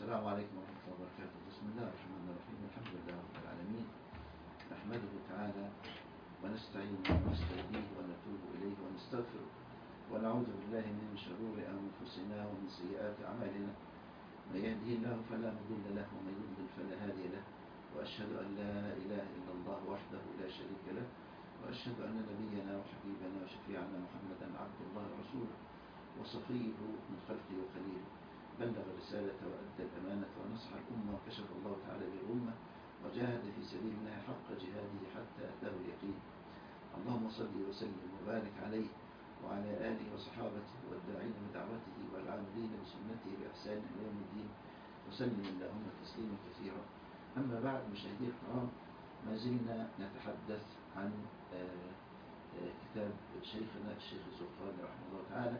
السلام عليكم ورحمة الله وبركاته. بسم الله الرحمن الرحيم. الحمد لله رب العالمين، نحمده تعالى ونستعينه ونستهديه ونتوب إليه ونستغفره ونعوذ بالله من شرور أنفسنا ومن سيئات أعمالنا. من يهده الله فلا مضل له ومن يضلل فلا هادي له، وأشهد أن لا إله إلا الله وحده لا شريك له، وأشهد أن نبينا وحبيبنا وشفيعنا محمدا عبد الله ورسوله وصفيه من خلقه وخليله، بلغ الرسالة وأدى الأمانة ونصح الأمة وكشف الله تعالى بالأمة وجاهد في سبيل الله حق جهاده حتى أتاه اليقين. اللهم صل وسلم وبارك عليه وعلى آله وصحابته والداعين بدعوته والعاملين بسنته بإحسان إلى يوم الدين، وسلم اللهم تسليما كثيرا. أما بعد، مشاهدي الكرام، ما زلنا نتحدث عن كتاب شيخنا الشيخ الزرقاني رحمه الله تعالى،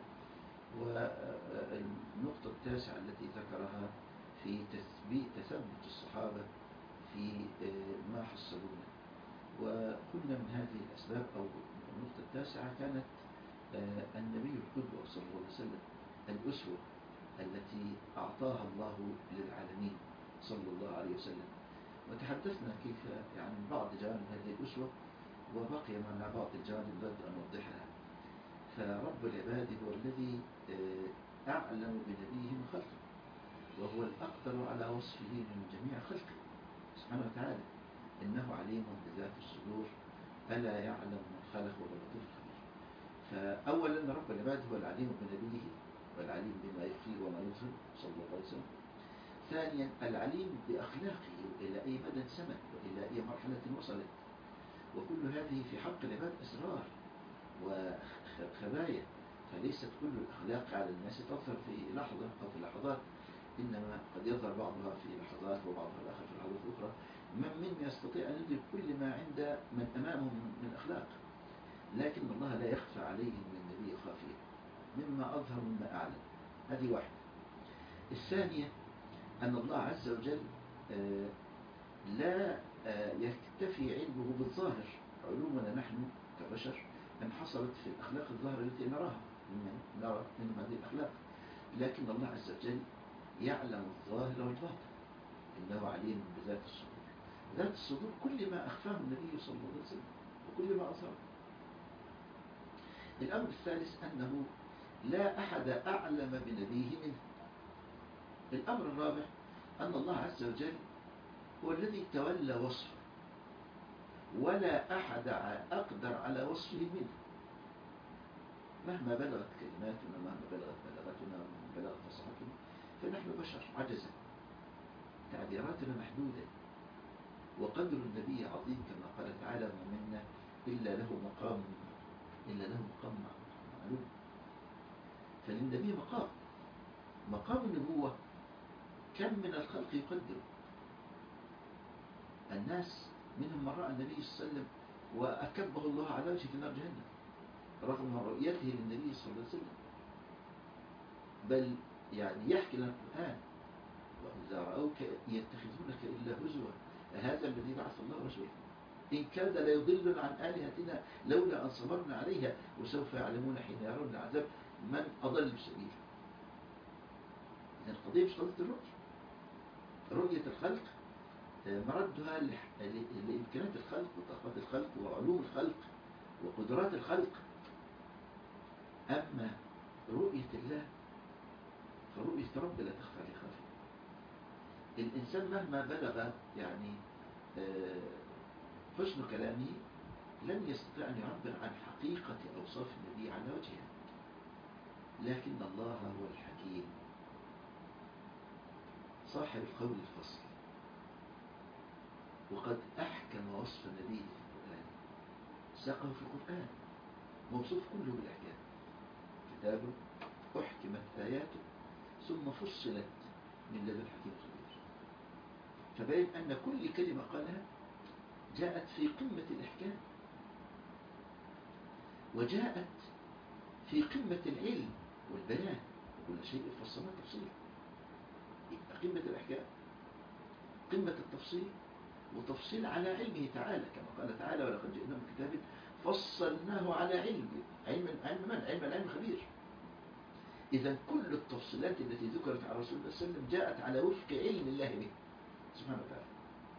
والنقطة التاسعة التي ذكرها في تثبت الصحابة في ما حصلونا. وقلنا من هذه الأسباب أو النقطة التاسعة كانت النبي القدوة صلى الله عليه وسلم، الأسوة التي أعطاها الله للعالمين صلى الله عليه وسلم. وتحدثنا كيف يعني بعض جوانب هذه الأسوة، وبقي معنا بعض الجوانب نود أن نوضحها. فرب العباد هو الذي أعلم بنبيه من خلقه، وهو الأقدر على وصفه من جميع خلقه سبحانه وتعالى. إنه عليم بذات الصدور، ألا يعلم من خلق وهو اللطيف الخبير. فأولا رب العباد هو العليم بنبيه، والعليم بما يخفي وما يظهر صلى الله عليه وسلم. ثانيا العليم بأخلاقه إلى أي مدى سمت وإلى أي مرحلة وصلت، وكل هذه في حق العباد أسرار وخبايا، فليست كل الأخلاق على الناس تظهر في لحظة أو في لحظات، إنما قد يظهر بعضها في لحظات وبعضها الآخر في لحظات أخرى. من يستطيع أن يدرك كل ما عند من أمامه من أخلاق، لكن الله لا يخفى عليه من النبي خافية مما أظهر مما أعلن. هذه واحدة. الثانية أن الله عز وجل لا يكتفي علمه بالظاهر. علومنا نحن كبشر انحصرت في الأخلاق الظاهرة التي نراها، نرى من هذه الأخلاق، لكن الله عز وجل يعلم الظاهر والباطن. إنه عليم بذات الصدور. ذات الصدور كل ما أخفاه النبي صلى الله عليه وسلم وكل ما أظهره. الأمر الثالث أنه لا أحد أعلم بنبيه منه. الأمر الرابع أن الله عز وجل هو الذي تولى وصفه، ولا أحد أقدر على وصفه منه. مهما بلغت كلماتنا، مهما بلغت بلاغتنا، مهما بلغت فصاحتنا، فنحن بشر عجزا، تعبيراتنا محدودة، وقدر النبي عظيم كما قال تعالى: ما منا إلا له مقام معلوم. فللنبي مقام النبوة كم من الخلق يقدر. الناس منهم من رأى النبي صلى الله عليه وسلم وأكبه الله على وجهه في نار جهنم رغم رؤيته للنبي صلى الله عليه وسلم. بل يعني يحكي لنا القرآن: وإذا رأوك يتخذونك إلا هزوا هذا الذي بعث الله رسوله إن كاد ليضل عن آلهتنا لولا أن صبرنا عليها وسوف يعلمون حين يرون العذاب من أضل سبيلا. إذن القضية مش قضية رؤية الخلق مردها لإمكانات الخلق وطاقات الخلق وعلوم الخلق وقدرات الخلق. أما رؤية الله فرؤية رب لا تخفى عليه خافية. الإنسان مهما بلغ يعني حسن كلامه لن يستطيع أن يعبر عن حقيقة أوصاف النبي على وجهها، لكن الله هو الحكيم صاحب القول الفصل، وقد أحكم وصف النبي في القرآن، ساقه في القرآن موصوف كله بالأحكام: كتاب أحكمت آياته ثم فصلت من لدن حكيم خبير. فبين أن كل كلمة قالها جاءت في قمة الإحكام، وجاءت في قمة العلم والبيان، وكل شيء فصلنا تفصيل. قمة الإحكام، قمة التفصيل، وتفصيل على علمه تعالى كما قال تعالى: ولقد جئنا بكتاب فصلناه على علم من؟ علم العلم الخبير. إذا كل التفصيلات التي ذكرت عن رسول الله صلى الله عليه وسلم جاءت على وفق علم الله به سبحانه وتعالى.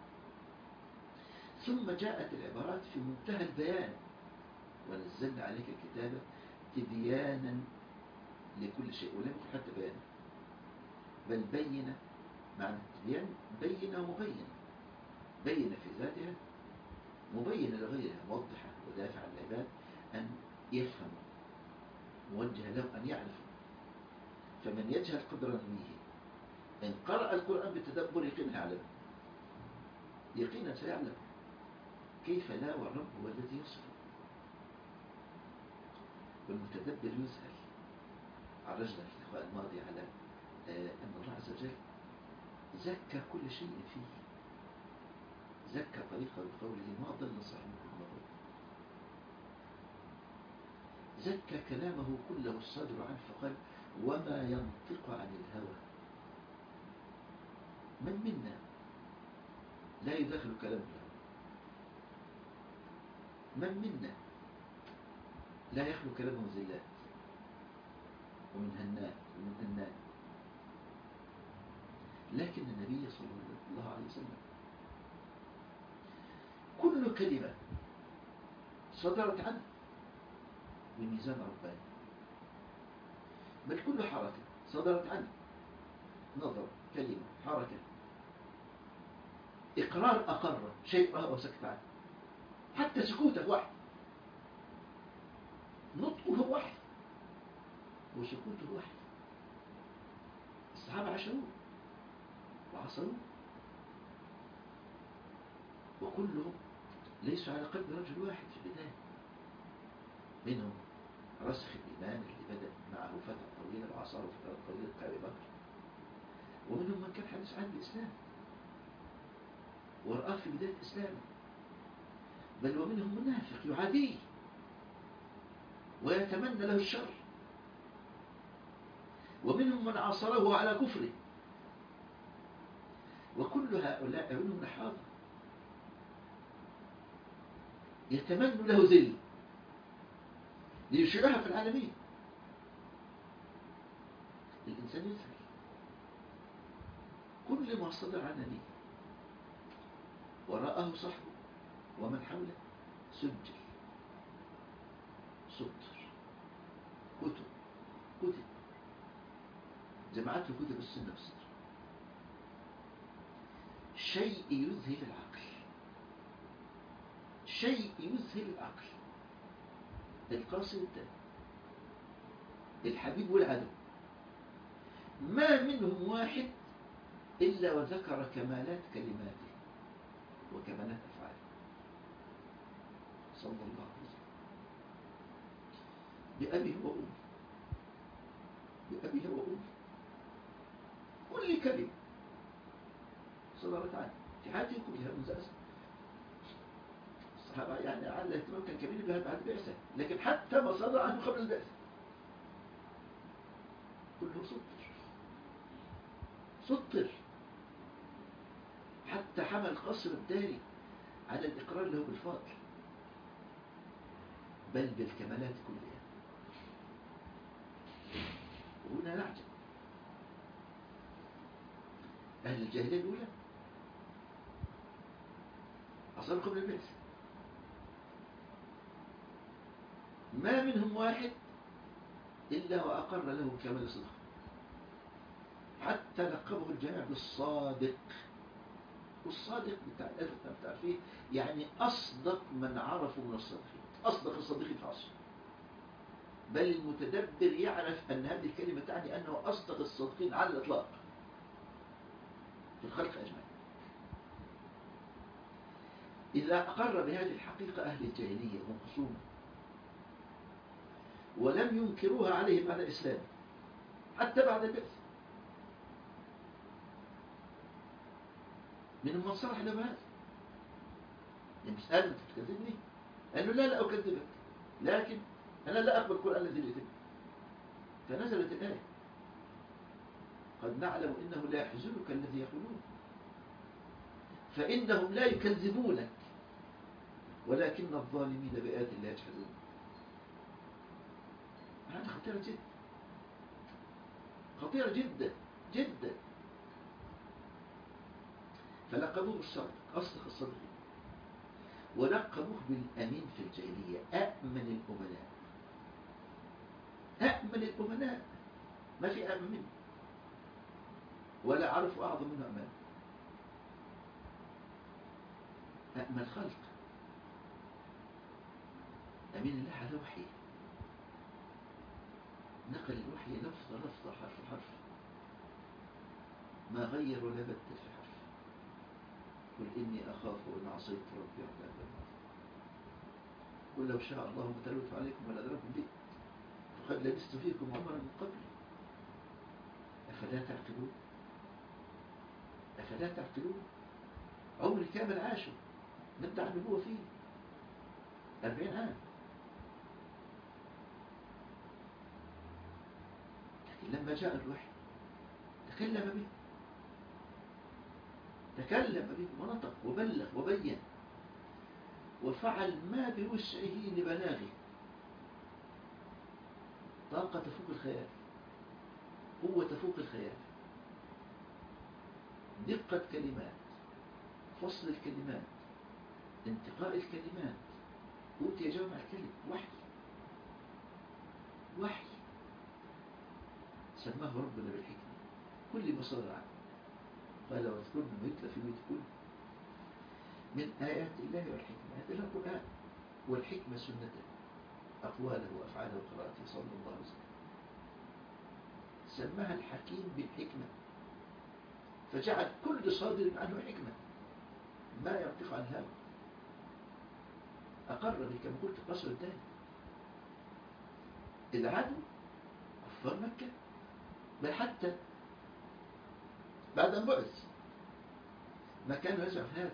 ثم جاءت العبارات في منتهى البيان: ونزلنا عليك الكتاب تبيانا لكل شيء، ولم يكن حتى بيانا، بل بين. معنى التبيان بين ومبين، بين في ذاتها، مبين لغيرها، موضحة ودافع عن العباد أن يفهموا، موجه لهم أن يعرفوا. فمن يجهل قدر نبيه إن قرأ القرآن بالتدبر يقينا يعلم، يقينا سيعلم. كيف لا والرب هو الذي يصفه. والمتدبر يسأل. عرجنا في اللقاء الماضي على أن الله عز وجل زكى كل شيء فيه، زكى طريقه بقوله ما ضل صاحبكم ما ضل، زكى كلامه كله الصادر عنه فقال وما ينطق عن الهوى. من منا لا يدخل كلام الهوى؟ من منا لا يخلو كلامه زلات ومن هنات ومن هنات؟ لكن النبي صلى الله عليه وسلم كل كلمة صدرت عنه بميزان رباني، بل كل حركة صدرت عنه، نظر، كلمة، حركة، إقرار أقر شيء رأى وسكت عنه، حتى سكوته واحد، نطقه واحد وسكوته واحد. الصحابة عاشروه وعصروه، وكلهم ليسوا على قلب رجل واحد في البداية. منهم رسخ الإيمان اللي بدأ معه فترة طويلة وعصره فترة طويلة كأبي بكر، ومنهم من كان حديث عن الإسلام ورآه في بداية إسلامه، بل ومنهم منافق يعاديه ويتمنى له الشر، ومنهم من عاصره على كفره، وكل هؤلاء منهم نحاضر يتمنى له ذل ليشيعها في العالمين. الإنسان يذهل كل ما صدر عن نبيه ورآه صحبه ومن حوله سجل، سطر، كتب جمعته كتب السنة والسطر، شيء يذهل العقل، شيء يذهل العقل. القاصي والتاني، الحبيب والعدو، ما منهم واحد إلا وذكر كمالات كلماته وكمالات أفعاله صلى الله عليه وسلم، بأبي وأمي، بأبي وأمي. كل كلمة صدرت عنه في حياته كلها منذ أسر الصحابة، يعني على الاهتمام كان كبير بها بعد بعثة، لكن حتى ما صدر عنه قبل البعثة كله سطر، حتى حمل قصر الداري على الإقرار له بالفضل بل بالكمالات كلها. وهنا نعجب أهل الجاهلية الأولى أصلا قبل البعثة ما منهم واحد إلا وأقر له كمال صدق، حتى لقبه الجميع بالصادق. والصادق بتعرفيه يعني أصدق من عرفوا من الصادقين، أصدق الصادقين في عصره. بل المتدبر يعرف أن هذه الكلمة تعني أنه أصدق الصادقين على الإطلاق في الخلق أجمعين. إذا أقر بهذه الحقيقة أهل الجاهلية وخصومه ولم ينكروها عليه بعد الإسلام حتى بعد البعث، منهم من صرح له بهذا، يسأل أنت تكذبني؟ قال له لا أكذبك، لكن أنا لا أقبل القرآن الذي يتم. فنزلت الآية قد نعلم إنه لا يحزنك الذي يقولون فإنهم لا يكذبونك ولكن الظالمين بآيات الله يجحدون. هذا خطير جدا. خطيرة جدا جدا. فلقبوه الصادق، أصدق الصديقين، ولقبوه بالأمين في الجاهلية، أأمن الأمناء. أأمن الأمناء، ما في أأمن منه، ولا أعرف أعظم منه أمان. أأمن الخلق، أمين الله على وحيه، نقل الوحي لفظ لفظ حرف حرف، ما غير ولا بدل في حرف. قل إني أخاف إن عصيت ربي عذاب النار. قل لو شاء الله ما تلوت عليكم ولا أدراكم به فقد لبثت فيكم عمرا من قبل أفلا تعقلون. أفلا تعقلون. عمر كامل عاشوا ندعي النبوة فيه 40 عام، لكن لما جاء الوحي تكلم به ونطق وبلغ وبين وفعل ما بوسعه لبلاغه. طاقة تفوق الخيال، قوة تفوق الخيال، دقة كلمات، فصل الكلمات، انتقاء الكلمات. أوتي جامع الكلم، وحي سماه ربنا بالحكمة. كل ما صدر عنه قال واذكرن ما يتلى في بيوتكن من آيات الله والحكمة. هذا القرآن والحكمة سنته، أقواله وأفعاله وقراءته صلى الله عليه وسلم. سماها الحكيم بالحكمة، فجعل كل صادر عنه حكمة، ما ينطق عن هذا. أقر به كما قلت قصر الدين. إذ عادوا كفار مكة، بل حتى بعد أن بعث ما كانوا يزعم هذا.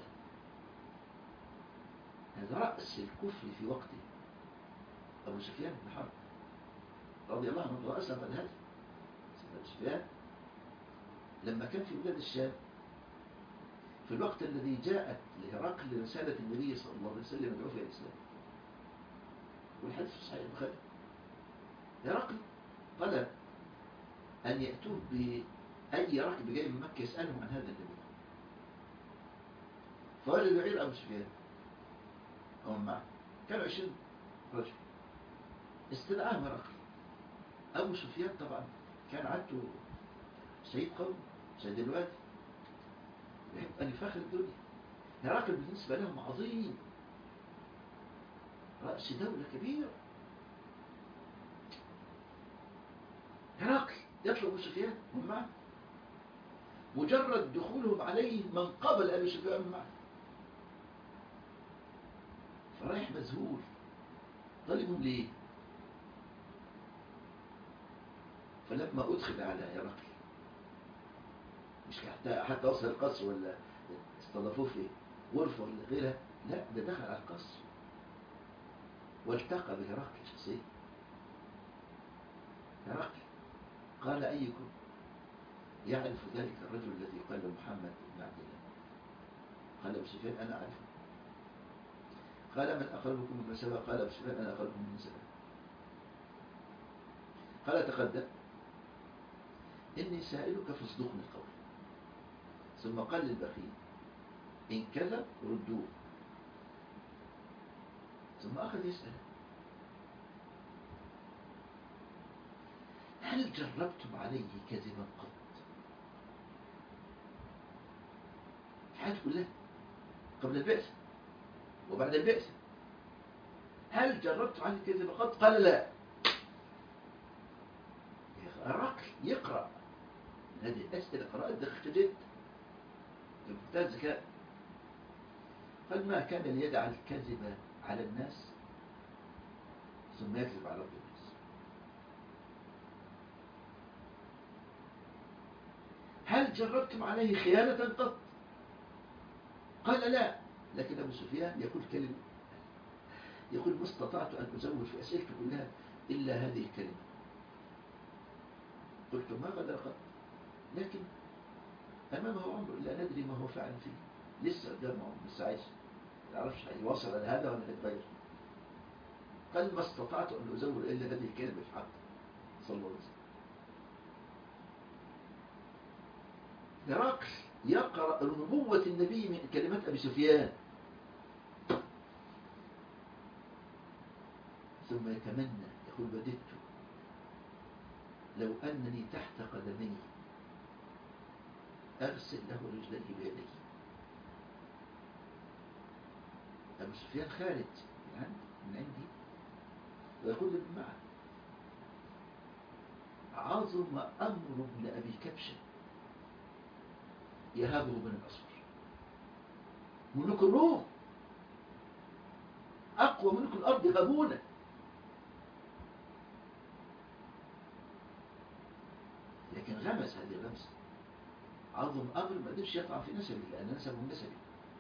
هذا رأس الكفر في وقته أبو سفيان بن حرب رضي الله عنه وأسلم بعد هذا. أبو سفيان لما كان في بلاد الشام في الوقت الذي جاءت لهرقل رسالة النبي صلى الله عليه وسلم يدعو فيها الإسلام، والحديث في صحيح البخاري، هرقل طلب أن يأتوه بأي راكب جاي من مكة يسألهم عن هذا النبي، فوجدوا عير أبو سفيان ومن معه كانوا 20 رجل. استدعاهم هرقل. أبو سفيان طبعا كان عادته سيد قوم، سيد الوادي، يحب أن يفخر الدنيا. هرقل بالنسبة لهم عظيم، رأس دولة كبيرة. هرقل يطلب أبو سفيان ومن معه، مجرد دخولهم عليه من قبل أبي سفيان ومن معه، فرايح مذهول. طلبهم ليه؟ فلما أدخل على هرقل، مش حتى وصل القصر ولا استضافوه في غرفة ولا غيرها، لا، ده دخل على القصر والتقى بهرقل شخصيا. هرقل قال أيكم يعرف ذلك الرجل الذي قال محمد بن عبد الله؟ قال أبو سفيان أنا أعرفه. قال من أقربكم من نسبة؟ قال أبو سفيان أنا أقربكم من نسبة. قال تقدم إني سائلك فاصدقني القول. ثم قال للبخيل إن كذب ردوه. ثم أخذ يسأل هل جربتم عليه كذبا قط؟ الحياة كلها قبل البعثة وبعد البعثة، هل جربتم عليه كذبا قط؟ قال لا. هرقل يقرأ هذه الأسئلة قراءة دقيقة جدا في منتهى الذكاء. قال ما كان ليدع الكذب على الناس ثم يكذب على رب الناس. هل جربتم عليه خيانة قط؟ قال لا. لكن أبو سفيان يقول كلمة، يقول ما استطعت أن أزود في أسئلته كلها إلا هذه الكلمة، قلت ما غدر قط، لكن أمامه عمر لا ندري ما هو فعل فيه، لسه قدامه عمر، لسه عايش، ما يعرفش هيوصل لهذا ولا هيتغير. قال ما استطعت أن أزود إلا هذه الكلمة في حق صلى الله عليه وسلم. هرقل يقرأ نبوة النبي من كلمات أبي سفيان، ثم يتمنى يقول بددت لو أنني تحت قدمي أغسل له رجليه بيدي. أبو سفيان خارج من عندي ويقول لي معه عظم أمر ابن أبي كبشة يهابه بن الأصفر، ملوك الروم أقوى ملوك الأرض يهابونه، لكن غمس هذه الغمسة. عظم أمر ما قدرش يطعن في نسبه لأن نسبه نسبه،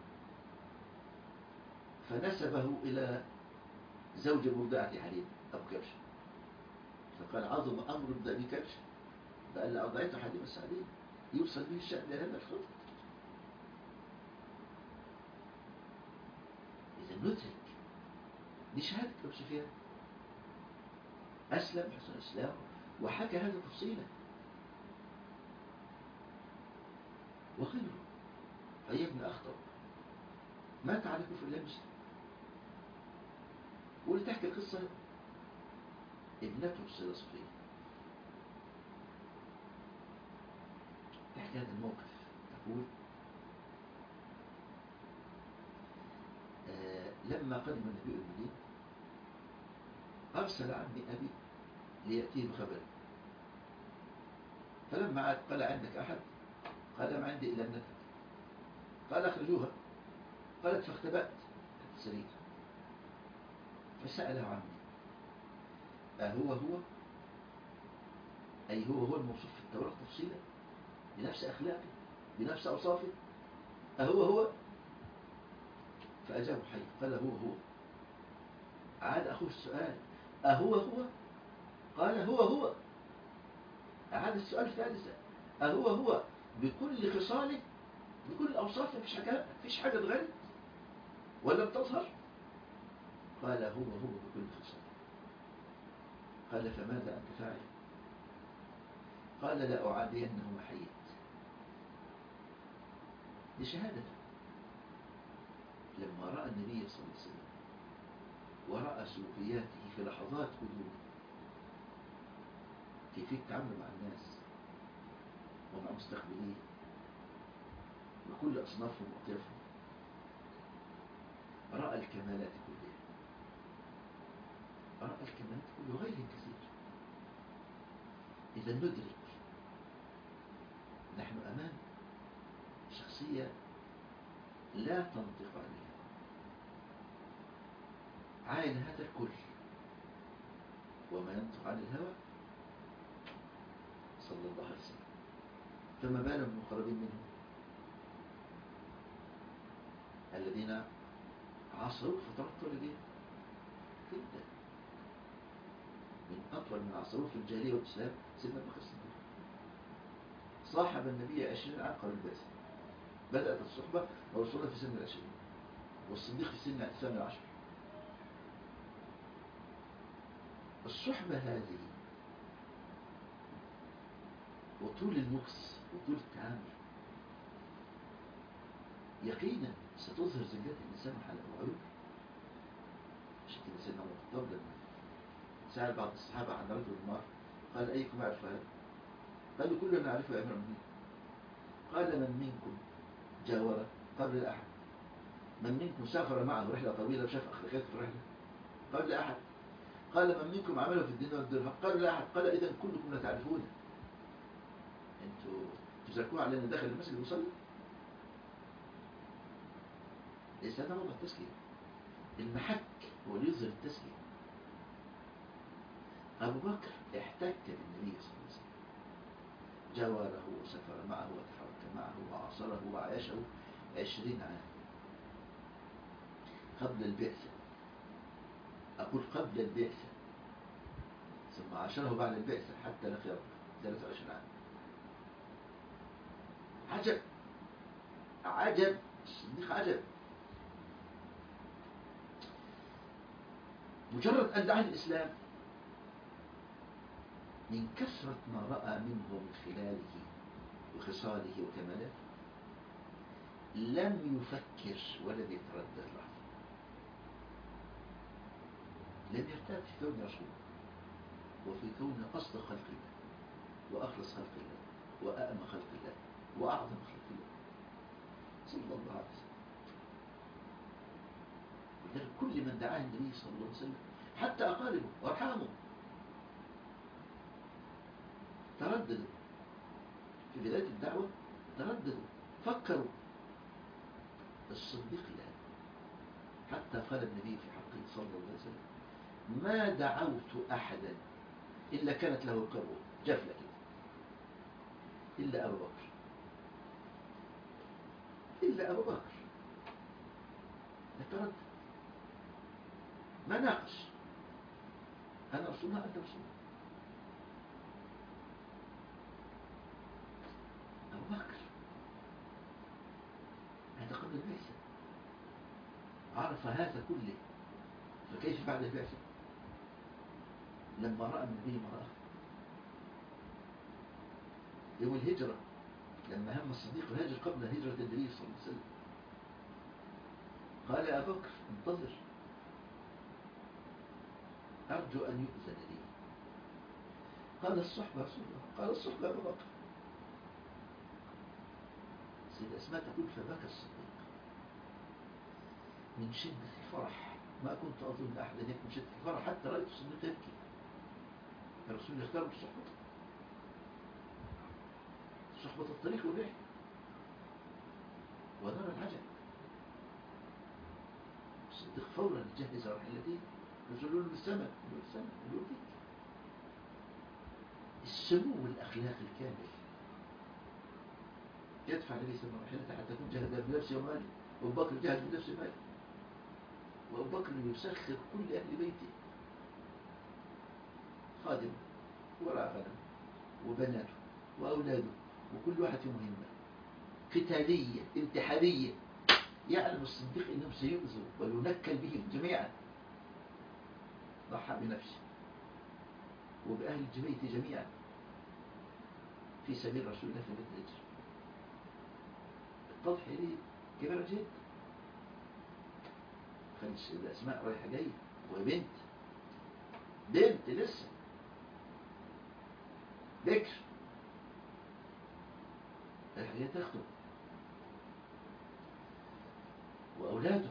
فنسبه إلى زوج مرضعة حليم أبو كبشة، فقال عظم أمر ابن أبي كبشة، قال لأرضعته حليم السعدية، يوصل به الشأن لهذا الخطر. إذا ندرك دي شهادة أبو سفيان، أسلم حسن الإسلام وحكى هذا تفصيلا. وغيره أي ابن أخطب مات على كفر الله مسلم. واللي تحكي القصة ابنته السيدة صفية تحكي هذا الموقف، تقول لما قدم النبي المدينة أرسل عمي أبي ليأتيه بخبر، فلما عاد قال عندك أحد؟ قال ما عندي إلا ابنتك. قال أخرجوها. قالت فاختبأت تحت السرير، فسأله عمي أهو أي هو الموصوف في التوراة تفصيلا بنفس أخلاقه بنفس أوصافه؟ أهو؟ فأجابه حي قال هو. عاد أخوه السؤال أهو؟ قال هو. أعاد السؤال ثالثا أهو بكل خصاله بكل أوصافه؟ مفيش حاجة اتغيرت ولا بتظهر؟ قال هو بكل خصاله. قال فماذا أنت فاعل؟ قال لا أعادينه ما حييت. دي شهادته لما رأى النبي صلى الله عليه وسلم ورأى سلوكياته في لحظات قدومه، كيفية التعامل مع الناس ومع مستقبليه وكل أصنافهم وأطيافهم، رأى الكمالات كلها، وغيرهم كثير. إذا ندرك نحن أمام شخصية لا تنطق عن الهوى، عاين هذا الكل، وما ينطق عن الهوى صلى الله عليه وسلم. فما بال المقربين منه الذين عاصروا فترات طويلة جدا، من أطول من عاصروه في الجاهلية والإسلام سيدنا أبو بكر الصديق، صاحب النبي 20 عام قبل البعثة، بدأت الصحبة ورسولنا في سن 20 والصديق في سن 18. الصحبة هذه وطول المكس وطول التعامل يقينا ستظهر زلات الإنسان وعيوبه. عشان كده سيدنا عمر الخطاب لما سأل بعض الصحابة عن رجل النار قال أيكم يعرف هذا؟ قالوا كلنا نعرفه يا أمير المؤمنين. قال من منكم جاور قبل الأحد؟ من منكم سافر معه رحلة طويلة وشاف أخلاقياته في الرحلة قبل الأحد؟ قال من منكم عمله في الدين والدرهم قبل الأحد؟ قال إذا كلكم لا تعرفونه. أنتوا تزكوا على أن داخل المسجد يصلي؟ ليس هذا موضع التسلية. المحك هو اللي يظهر التسلية. أبو بكر احتك بالنبي صلى الله عليه وسلم، جاوره وسافر معه وتحرك معه وعاصره وعايشه 20 عام قبل البعثة. أقول قبل البعثة، ثم عاشره بعد البعثة حتى لقي ربه 23 عام. عجب الصديق، عجب. مجرد أن دعا الإسلام من كثرة ما رأى منه من خلاله خصاله وكماله لم يفكر ولم يتردد لحظة، لم يرتاب في كون رسول وفي كون أصدق خلق الله وأخلص خلق الله وأأم خلق الله وأعظم خلق الله صلى الله عليه وسلم. ولذلك كل من دعاه النبي صلى الله عليه وسلم حتى أقاربه وأرحامه ترددوا في بداية الدعوة، ترددوا فكروا. الصديق لا، حتى قال النبي في حقه صلى الله عليه وسلم ما دعوت أحدا إلا كانت له قرة جفلة كده إلا أبو بكر، إلا أبو بكر يتردد ما ناقش، أنا رسول الله أنت رسول الله. أبو بكر هذا قبل البعثة عرف هذا كله، فكيف بعد البعثة لما رأى النبي ما رأى؟ يوم الهجرة لما هم الصديق الهاجر قبل هجرة النبي صلى الله عليه وسلم قال يا أبو بكر انتظر أرجو أن يؤذن لي. قال الصحبة يا رسول الله، قال الصحبة يا أبو بكر. سيدة أسماء تقول فبكى الصديق من شدة الفرح، ما كنت أظن أحدا يبكي من شدة الفرح حتى رأيت الصديق يبكي. الرسول يختار بالصحبة، صحبة الطريق والرحلة ونرى العجب. الصديق فورا يجهز رحلته يرسلون بالسماء بالسماء السمو الأخلاق الكامل يدفع النبي صلى الله عليه وسلم حتى تكون جاهد بنفسه وماله، وأبو بكر جاهد بنفسه وماله، وأبو بكر يسخر كل أهل بيته خادم وراء غنم وبناته وأولاده وكل واحد في مهمة قتالية انتحارية. يعلم الصديق أنهم سيؤذوا وينكل بهم جميعا، ضحى بنفسه وبأهل البيت جميعا في سبيل رسول الله في بيت الهجرة. التضحية دي كبيرة جدا. خلي السيدة أسماء رايحة جاية وبنت لسه بكر رايحة جاية تخطب وأولاده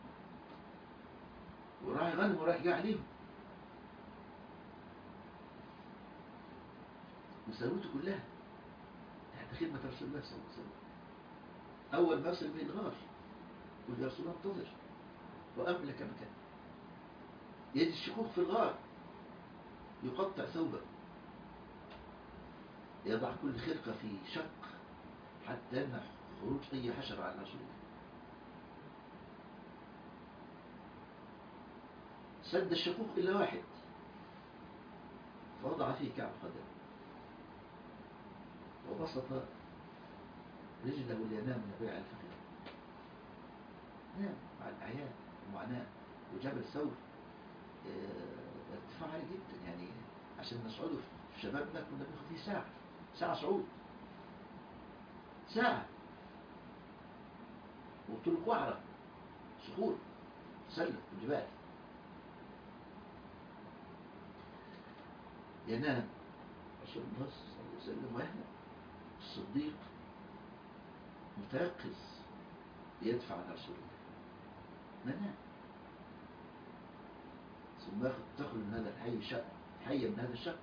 وراعي غنم ورايح جاي عليهم وثروته كلها تحت خدمة رسول الله صلى الله عليه وسلم. أول ما وصل من الغار قل يا رسول الله انتظر وأملك مكان. يد الشكوك في الغار يقطع ثوبه، يضع كل خرقة في شق حتى يمنع خروج أي حشرة على رسول الله. سد الشقوق إلا واحد فوضع فيه كعب قدم وبسط رجله اليمنى من بيع الفخذ. نام مع الأعيان ومعاناة وجبل ثور ارتفاع عالي جدا، يعني عشان نصعده في شبابنا كنا بناخد فيه ساعة صعود، ساعة وطرق وعرة صخور سلة وجبال. ينام رسول الله صلى الله عليه وسلم ويهنأ. الصديق متيقظ يدفع عن رسول الله منام، ثم تخرج من هذا الحي شق حية من هذا الشق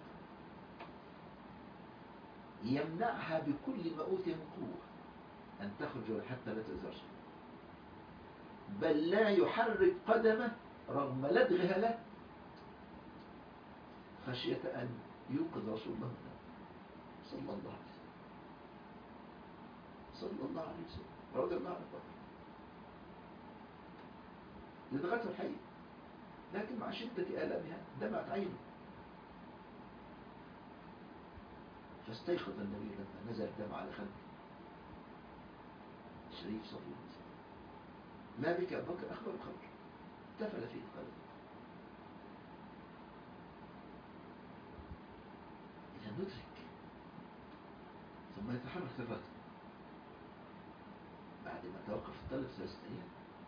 يمنعها بكل ما أوتي من قوة أن تخرج حتى لا تؤذى رسول الله، بل لا يحرك قدمه رغم لدغها له خشية أن يوقظ رسول الله صلى الله عليه وسلم صلى الله عليه وسلم رضي الله عنه. لدغته الحية لكن مع شدة آلامها دمعت عينه، فاستيقظ النبي لما نزل الدمع على خده الشريف صلى الله عليه وسلم. ما بك أبو بكر؟ أخبر الخبر تفل فيه قلبه. إذا ندرك ثم يتحرك الرجل بعد ما توقف الطلب 3 أيام.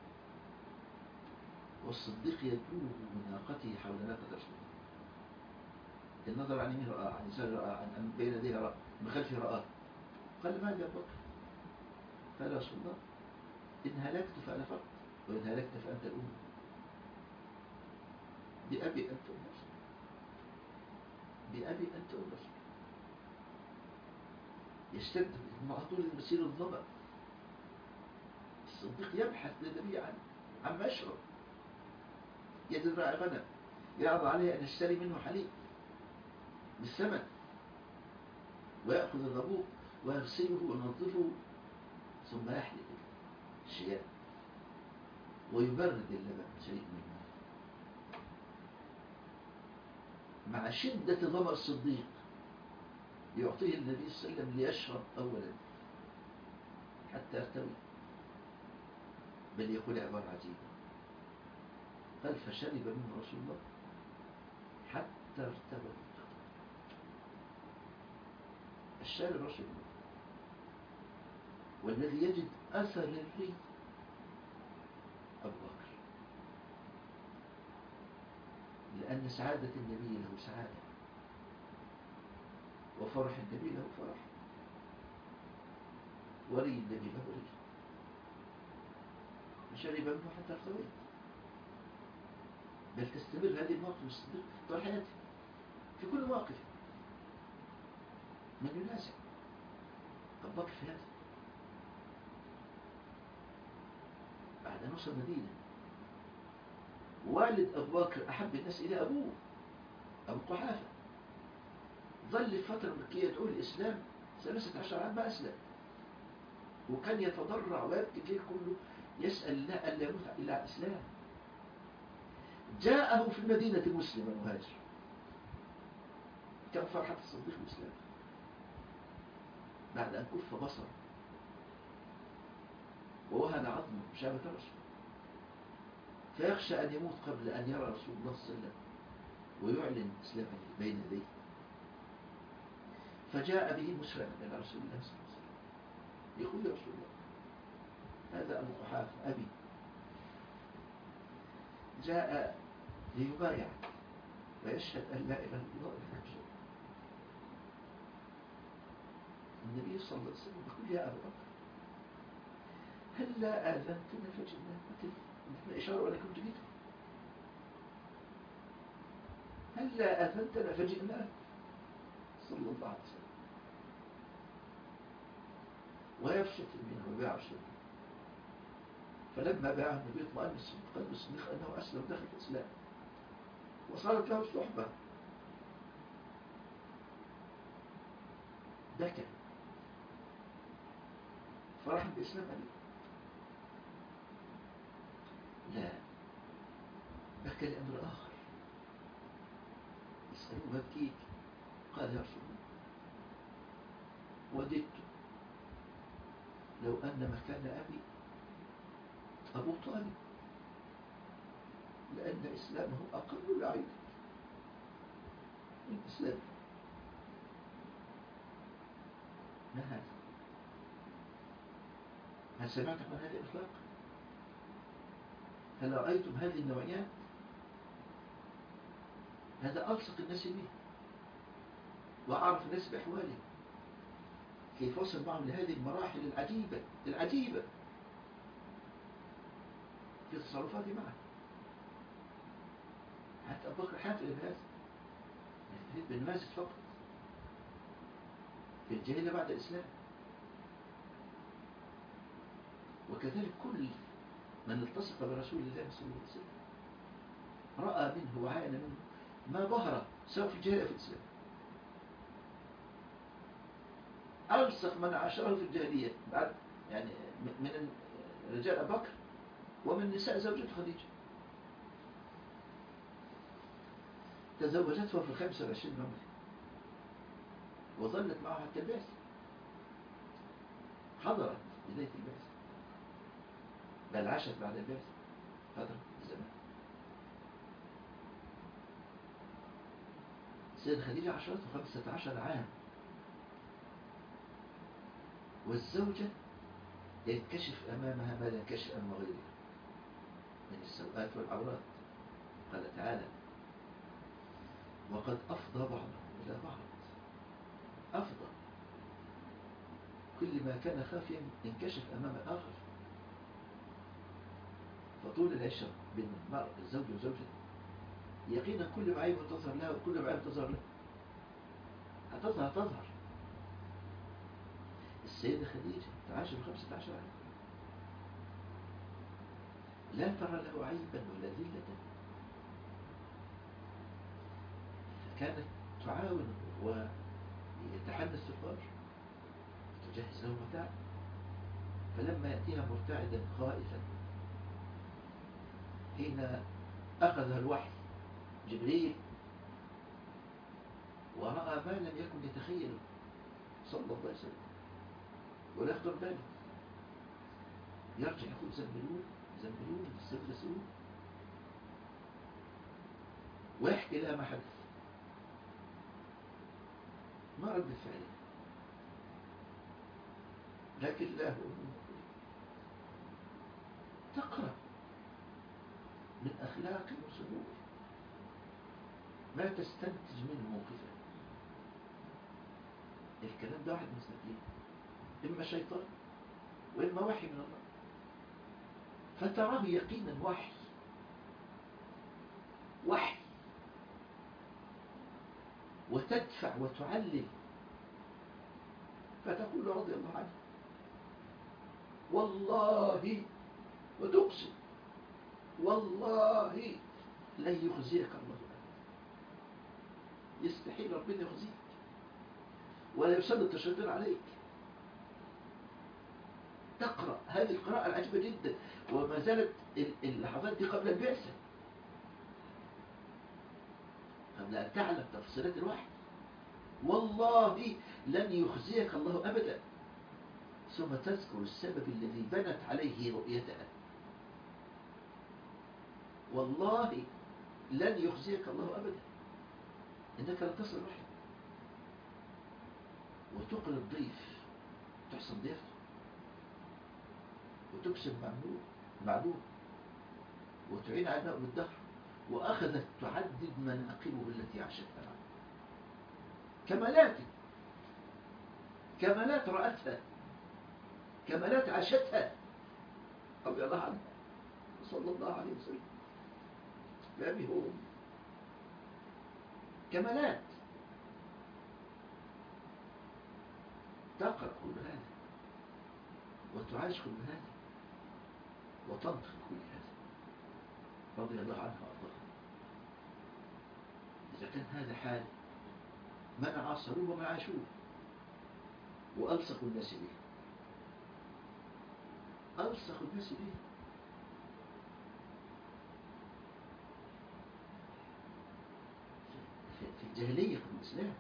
والصديق يدوه بناقته حول ناقة رسول الله. النظر عن يمين رأى، عن يسار رأى، عن بين يديه رأى، من خلفه رأى. قال ماذا يا أبو بكر؟ قال يا رسول الله إن هلكت فأنا فرد، وإن هلكت فأنت الأم. بأبي أنت الرسول، بأبي أنت الرسول. يشتد مع طول المسير الظمأ. الصديق يبحث للنبي عن مشرب، يجد راعي غنم يعرض عليه أن يشتري منه حليب بالثمن، ويأخذ الربوق ويغسله وينظفه ثم يحلب الشياء ويبرد اللبن شيء منه. مع شدة ظمأ الصديق يعطيه النبي صلى الله عليه وسلم ليشرب أولا حتى يرتوي، بل يقول عبارة عجيبة، قال فشرب منه رسول الله حتى ارتوى. الشارب رسول الله، والذي يجد أثر الري أبو بكر، لأن سعادة النبي له سعادة، وفرح النبي له فرح، وري النبي له ري. فشرب منه حتى ارتويت. بل تستمر هذه المواقف الصديق طول حياته في كل مواقف. من ينازع أبو بكر في هذا؟ بعد نصر المدينة، والد أبو بكر أحب الناس إلى أبوه أبو قحافة، ظل فترة مكية يدعو الإسلام 13 عام ما أسلم، وكان يتضرع ويبكي الليل كله يسأل الله ألا يموت إلا على الإسلام. جاءه في المدينة مسلما مهاجر، كان فرحة الصديق الإسلام بعد أن كف بصره ووهن عظمه شابة رسول، فيخشى أن يموت قبل أن يرى رسول الله صلى الله عليه وسلم ويعلن إسلامه بين يديه. فجاء به مسرعا إلى رسول الله صلى الله عليه وسلم يقول يا رسول الله هذا أبو قحافة أبي جاء ليبايع ويشهد أن لا إله إلا الله وأنك رسول. النبي صلى الله عليه وسلم يقول يا أبو بكر هل لا آذنتنا فجئنا؟ مثل إشارة ولا كنت جيت؟ هل لا آذنتنا فجئنا؟ صلى الله عليه وسلم. ويبسط يمينه ويباع رسول الله. فلما باعه النبي اطمأن قلب الصديق أنه أسلم ودخل في الإسلام وصارت له الصحبة. بكى فرح بإسلام أبي. لا، بكى لأمر آخر. يسألوه بكيك؟ قال يا رسول الله وددت لو أن مكان أبي أبو طالب، لأن إسلامه أقل العين من إسلامه. ما هذا؟ هل سمعتم عن هذا الإطلاق؟ هل رأيتم هذه النوعيات؟ هذا ألصق الناس به وأعرف الناس بأحواله، كيف وصل معهم لهذه المراحل العجيبة العجيبة في تصرفاته معه. حتى أبو بكر حافل بهذا، يستفيد بالنماذج فقط في الجاهلية بعد الإسلام. وكذلك كل من التصق برسول الله صلى الله عليه وسلم رأى منه وعاين منه ما ظهر سواء في الجاهلية في الإسلام. ألصق من عاشره في الجاهلية بعد يعني من رجال أبو بكر ومن نساء زوجته خديجة، تزوجته في 25 عمر وظلت معه حتى البعث، حضرت بداية البعث، بل عاشت بعد البعث فترة الزمان. سيدة خديجة عاشرته 15 عام والزوجة ينكشف أمامها ما لا ينكشف أمام غيرها من السوءات والعورات. قال تعالى: وقد أفضى بعضهم إلى بعض. أفضى، كل ما كان خافيا انكشف أمام الآخر. فطول العشرة بين الزوج وزوجته يقينا كل معيب تظهر لها وكل معيب تظهر له، هتظهر. السيدة خديجة تعاشر 15 عام، لا ترى له عيبا ولا ذلة، فكانت تعاون ويتحدث الفرج، تجهز له متاع. فلما يأتيها مرتعدا خائفا حين أخذها الوحي جبريل ورأى ما لم يكن يتخيله صلى الله عليه وسلم ولا يخطر باله، يرجع يقول: زملون استفلسون، ويحكي لها ما حدث. ما رد فعله، لكن الله تقرأ من أخلاق وسلوك ما تستنتج منه موقفا. الكلام ده واحد مستقيم، إما شيطان وإما وحي من الله، فتراه يقينا وحي، وتدفع وتعلل، فتقول رضي الله عنه: والله، وتقسم والله لن يخزيك الله أبدا. يستحيل ربنا يخزيك ولا يسلط الشيطان عليك. تقرأ هذه القراءة العجيبة جدا، وما زالت اللحظات دي قبل البعثة، قبل أن تعلم تفصيلات الوحي. والله لن يخزيك الله أبدا، ثم تذكر السبب الذي بنت عليه رؤيتها. والله لن يخزيك الله أبدا، إنك لن تصل الوحي، وتقل الضيف، تحسن ضيفته، وتكسب معلوم، وتعين عداء بالدهر. وأخذت تعدد مناقبه التي عاشتها معه، كمالات رأتها، كمالات عاشتها رضي الله عنه صلى الله عليه وسلم بأبي هو، كمالات. تقرأ كل هذا وتعاش كل هذا وتنطق كل هذا رضي الله عنه وأرضاه. إذا كان هذا حال من عاصروه ومن عاشوه وألصق الناس به، ألصق الناس به. في الجاهلية قبل الإسلام،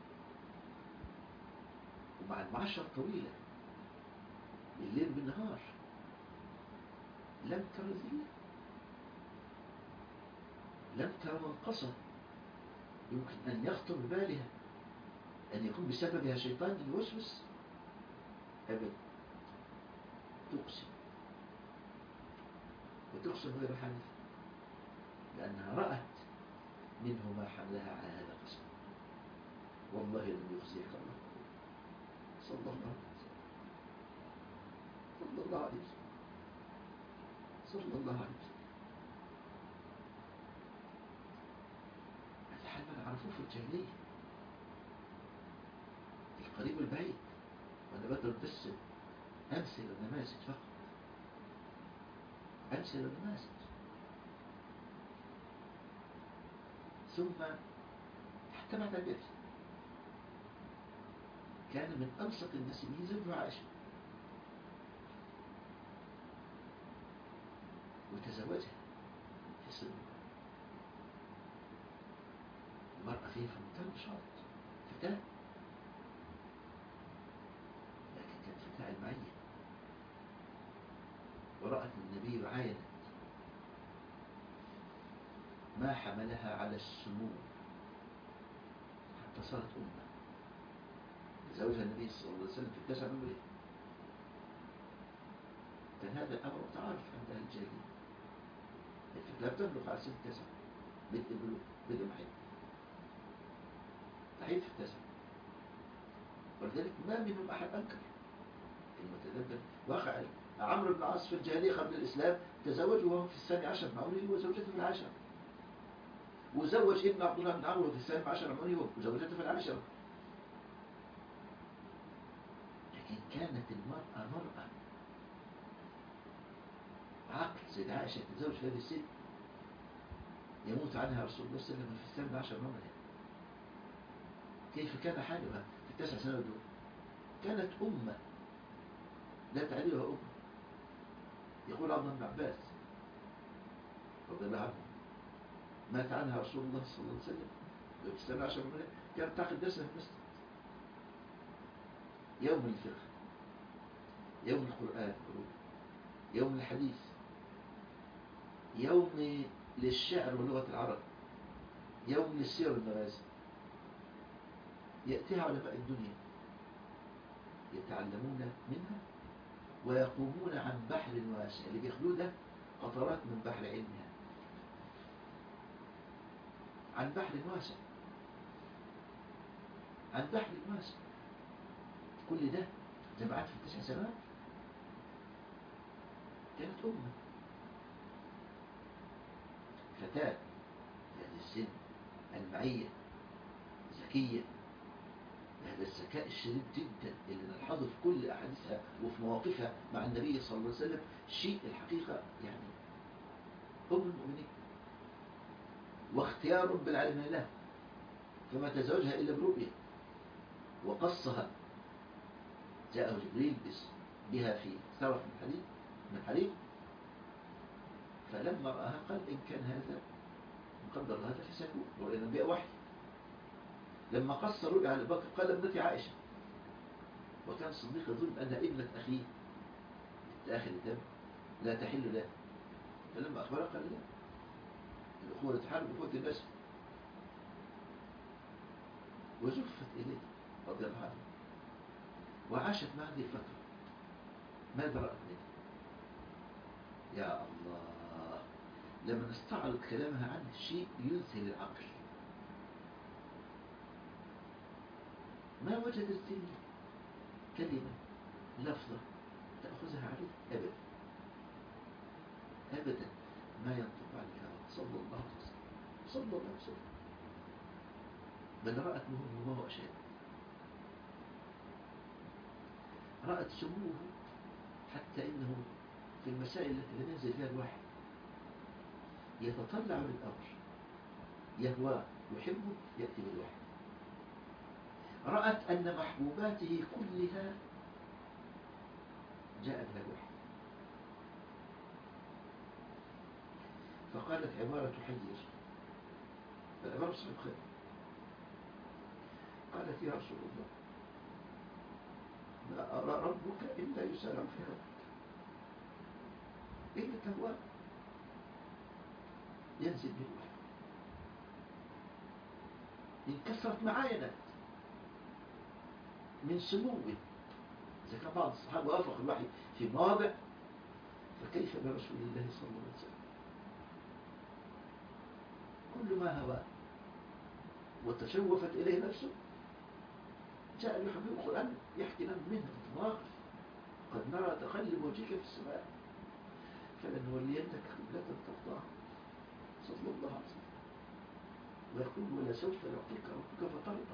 ومع المعاشرة الطويلة بالليل بالنهار، لم ترى الذين، لم ترى منقصة يمكن أن يخطر ببالها أن يكون بسببها شيطان يوسوس أبدا. تقسم، وتقسم غير حدث، لأنها رأت منه ما حملها على هذا القسم. والله لم يخزيك الله صلى الله عليه وسلم، صلى الله عليه وسلم، صلى الله عليه وسلم. هذا حال من عرفوه في الجاهلية، القريب والبعيد. وأنا بدل بس أمثل ونماذج فقط، أمثل ونماذج. ثم حتى بعد البعث كان من ألصق الناس به زوج عائشة، وتزوجها في سن المرأة فيها في منتهى النشاط، فتاة، لكن كانت فتاة علمية، ورأت النبي عاينت ما حملها على السمو حتى صارت أمة. تزوجها النبي صلى الله عليه وسلم في 9 عمره كان هذا الأمر متعارف عند أهل الجاهلية. الفتاة لا بتبلغ على سن 9 بدء البلوغ، بدء محيط تحيط في 9. ولذلك ما منهم أحد أنكر المتدبر. واقع عمرو بن العاص في الجاهلية قبل الإسلام تزوج وهو في 12 من عمره وزوجته في 10، وزوج ابن عبد الله بن عمرو في 12 من عمره وزوجته في 10. لكن كانت المرأة مرأة عقل. سيدة عائشة تتزوج في هذه السن يموت عنها رسول الله صلى الله عليه وسلم في 12 من عمرها. كيف كان حالها في ال9 سنوات دول؟ كانت أمة لا تعدلها أمة. يقول عبد الله بن عباس رضي الله عنه مات عنها رسول الله صلى الله عليه وسلم في 12 من عمرها، كانت تعقد درسها في المسجد، يوم الفقه، يوم القرآن، يوم الحديث، يوم للشعر ولغة العرب، يوم للسير والمغازي. يأتيها علماء الدنيا يتعلمون منها ويقومون عن بحر واسع، اللي بياخدوه ده قطرات من بحر علمها، عن بحر واسع، عن بحر واسع. كل ده جمعت في 9 سنوات. كانت أمة فتاة في هذه السن المعية ذكية، هذا الذكاء الشديد جدا اللي نلحظه في كل أحاديثها وفي مواقفها مع النبي صلى الله عليه وسلم. شيء الحقيقة يعني أم المؤمنين، واختيار رب العالمين له، فما تزوجها إلا برؤية وقصها. جاءه جبريل بها في ثرف من حديد فلما رآها قال إن كان هذا مقدر هذا فسيكون، ورأينا بها وحي. لما قص رؤيا على بكر قال ابنتي عائشة، وكان الصديق يظن أنها ابنة أخيه الآخر الدم لا تحل له، فلما أخبرها قال لا، الأخوة تحارب أخوة النسب، وزفت إليه رضي الله عنه وعاشت مع هذه الفترة. ماذا رأت منه؟ يا الله، لما نستعرض كلامها عنه شيء يذهل العقل. ما وجدت كلمة لفظة تأخذها عليه أبدا أبدا، ما ينطق عن الهوى صلى الله عليه وسلم، صلى الله عليه وسلم. بل رأت منه ما هو أشد، رأت سموه حتى إنه في المسائل التي لم ينزل فيها الوحي يتطلع للأمر، يهوى يحبه يأتي بالوحي. رأت أن محبوباته كلها جاء بها الوحي. فقالت عبارة تحير، العبارة صحيح خير. قالت يا رسول الله لا أرى ربك إلا يسارع في هواك، إلا تهوى ينزل به الوحي. إن كثرت معاينة من سموه، إذا كان بعض الصحابة وافق الوحي في مواضع، فكيف برسول الله صلى الله عليه وسلم؟ كل ما هواه وتشوفت إليه نفسه جاء يحبه. القرآن يحكي لنا منه مواقف، قد نرى تقلب وجهك في السماء فلنولينك قبلة ترضاها صلى الله عليه وسلم، ويقول ولسوف يعطيك ربك فترضى.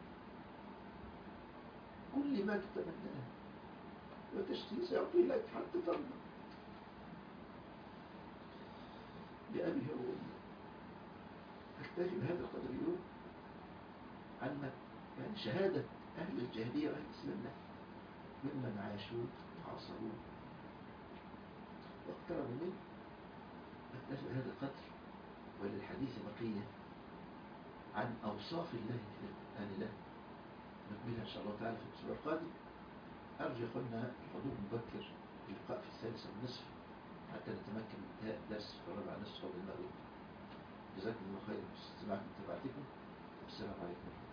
كل ما تتمناه وتشتهي سيعطيه لك حتى ترضى. بأبي وأمي أكتفي بهذا القدر اليوم عن يعني شهادة أهل الجاهلية وأهل الإسلام له ممن عاشوا وعاصروه واقتربوا منه. أكتفي بهذا القدر، وللحديث بقية عن أوصاف الله في القرآن له نكملها إن شاء الله تعالى في الأسبوع القادم. أرجو أخونا الحضور مبكر اللقاء في 3:30 حتى نتمكن من انتهاء الدرس في 4:30 قبل المغرب. جزاكم الله خيرا باستماعكم ومتابعتكم، والسلام عليكم.